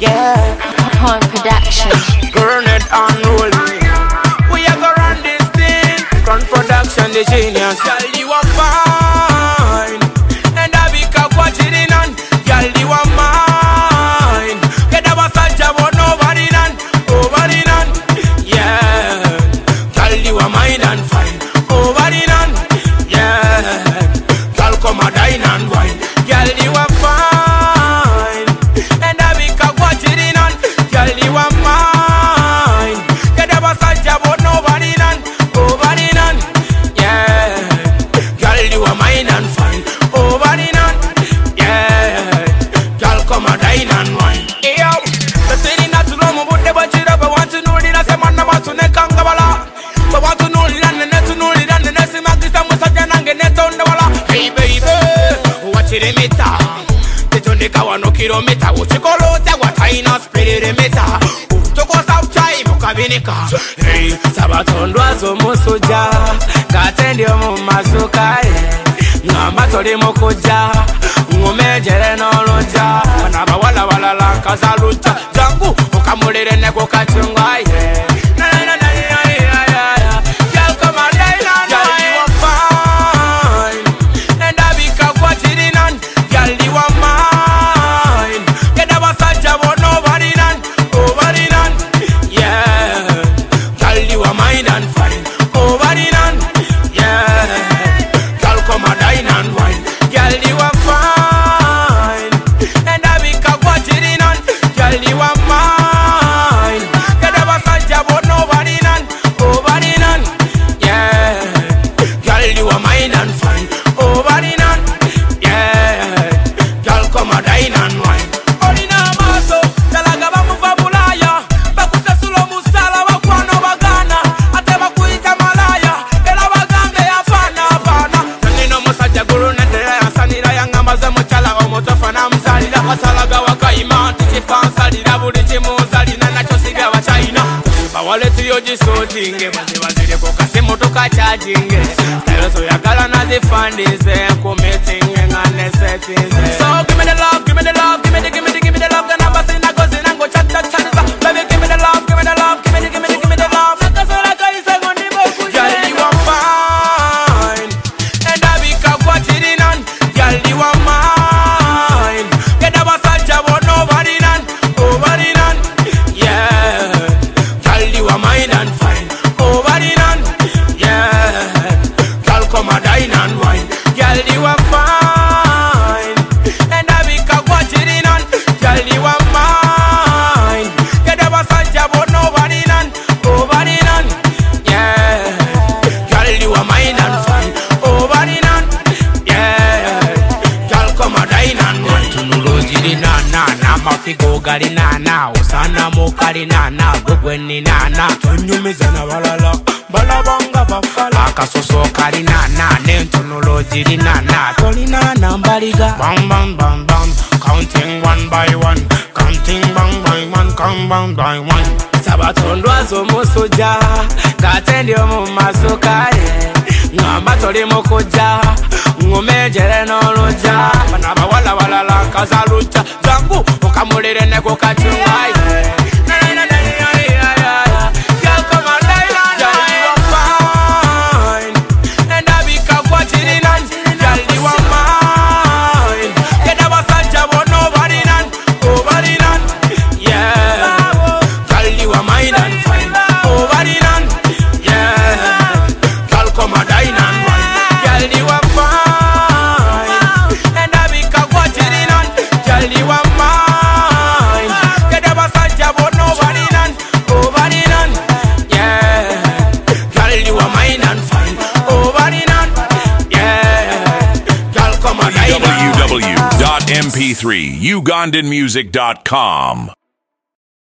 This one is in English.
Yeah. Horn Production. Burn it and roll me. We are gonna run this thing. Gun Production, the genius. Girl, you are fine. And I be watching it on. Girl, you are mine. Get a massage about nobody none. Nobody none. Yeah. Girl, you are mine and fine. Nobody none. Yeah. Girl, come a dine and wine. Girl, you are fine. And I be watching it on. Girl, you are mine. Get a massage about nobody none. Nobody none. Yeah. Girl, you are mine and fine. Nobody none. Yeah. Girl, come a dine and wine. Yo, the city not to know me, but they bunch it up. I want to know it. I say, man, I want to neck and gabala. I want to know it and the net to know it and the net. See, Magdis, I'm a surgeon and get net on the walla. Hey, baby, watch it, meter. No kilomita, uchikolote wataina spirire meta. Utokosa uchai mukabinika. Hey, sabatondwazo musuja. Katendi omu mazuka. Ngamba toli mukuja. Ngumejere n'oluja. Banaba wala wala lanka za lucha. Jangu ukamulire neko kachunga. Girl, come on, girl, you are fine. And I be watching on. Girl, you are mine. Get a massage about nobody none. Nobody none. Yeah. Girl, you are mine and fine. Nobody none. Yeah. Girl, come and dine and wine. Girl, you are fine. And I be watching on. Girl, you are mine. Get a massage about nobody none. Nobody none. Yeah. Girl, you are mine and fine. Nobody none. Yeah. Girl, come and dine and wine. Olina maso, talaga bamuva bulaya. Bakusa sulo musala wakwano bagana. Ate bakuita malaya. Ela bagambe afana afana. Nino musaja guru nendera ya sanira ya ngamba ze muchala omotofa na mzalira. Asalaga wakaima tichifansalira buli chimuzalina nacho siga wa China. Bawaleti yoji sotinge bazibazire kokasimu tukacharginge. Style so yakala nazifandize kumetinge ngane settings. So give me the love, give me the love, give me the love. The number say na goes in and go chat. Baby, give me the love, give me the love, give me the love. Nakasola kaisa ngondi boku. Girl, you are fine. And I be watching on. Girl, you are mine. Get a massage about nobody none. Nobody none. Yeah. Girl, you are mine and fine. Nobody none. Yeah. Girl, come and dine and wine. Girl, you are fine. And I be watching on. Girl, you are mine. Get a massage about nobody none. Nobody none. Yeah. Girl, you are mine and fine. Nobody none. Yeah. Girl, come and dine and wine. Tunulojiri na mafigo gali na usana mokali na gogweni na tunyumiza na walala balabanga bafala akasoso kali na nentunolojiri na toli na mbaliga bang bang bang bang counting one by one counting bang by one count bang by one sabatondwazo musuja katendi omu mazuka ngamba toli mukuja ngumejere n'oluja banaba wala wala lanka za lucha jangu ukamulire neko kachunga. Girl, come on, girl, you are fine. And I be watching on. Girl, you are mine. Get a massage about nobody none. Nobody none. Yeah. Girl, you are mine and fine. Nobody none. Yeah. Girl, come and dine and wine. Girl, you are fine. And I be watching on. Girl, you are mine. Get a massage about nobody none. Nobody none. Yeah. Girl, you are mine and fine. Nobody none. Yeah. Girl, come and dine and wine. www.mp3ugandanmusic.com